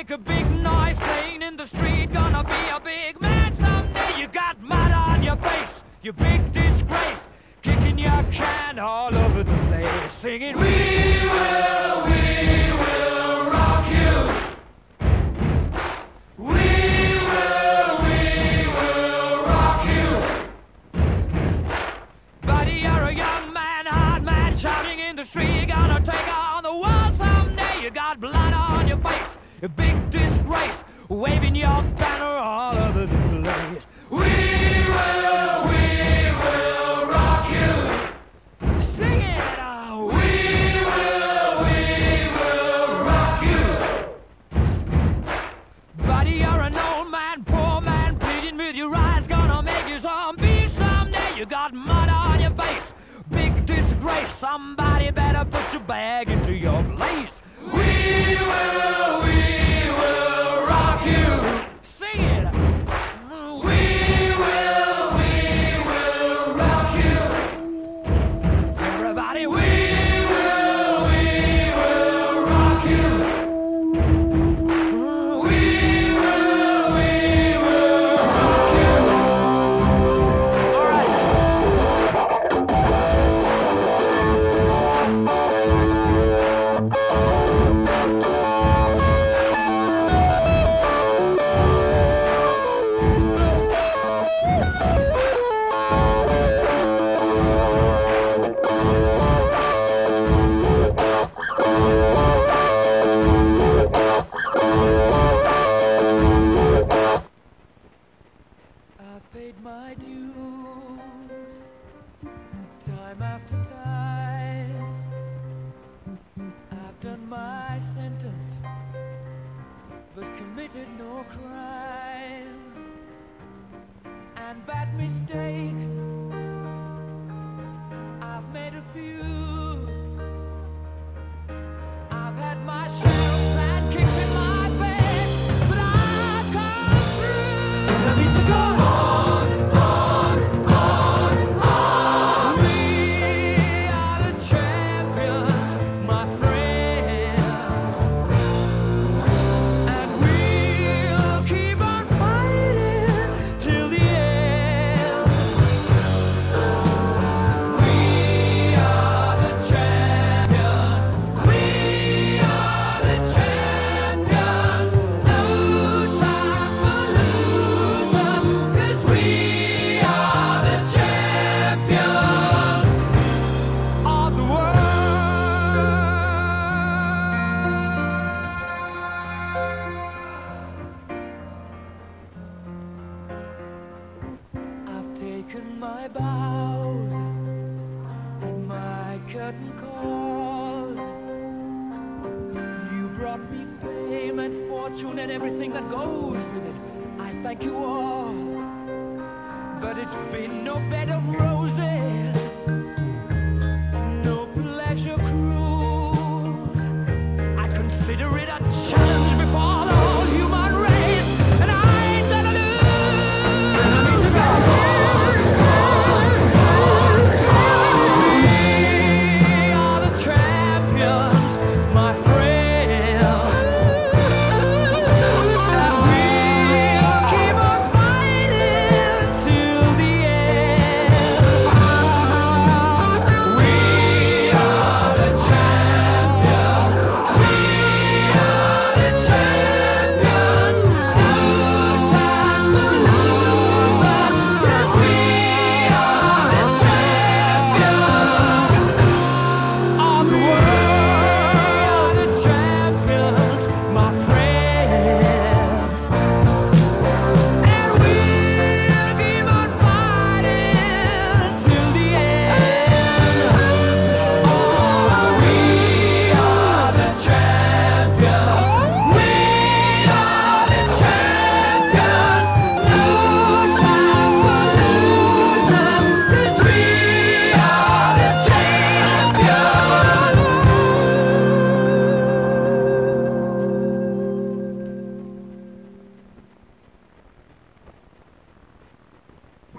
make a big noise playing in the street. Gonna be a big man someday. You got mud on your face, you big disgrace. Kicking your can all over the place, singing, we will rock you. We will rock you. Buddy, you're a young man, hard man, shouting in the street. You're gonna take on the world someday. You got blood on your face, a big disgrace, waving your banner all over the place. We will rock you. Sing it. We will rock you. Buddy, you're an old man, poor man, pleading with your eyes. Gonna make you zombie someday. You got mud on your face, big disgrace. Somebody better put your bag into your place. We will rock you. Sing it. We will rock you. Everybody, we will rock you. We will rock you. All right. I've paid my dues, time after time. I've done my sentence, but committed no crime. And bad mistakes, I've made a few. I've had my share of sad kicks in my face, but I've come through. I need to go on. We are the champions, my friends, and we'll keep on fighting till the end. We are the champions. We are the champions. No time for losers, 'cause we are the champions of the world. I've taken my bows and my curtain calls. You brought me fame and fortune and everything that goes with it. I thank you all, but it's been no bed of roses, no pleasure cruise. I consider it a challenge.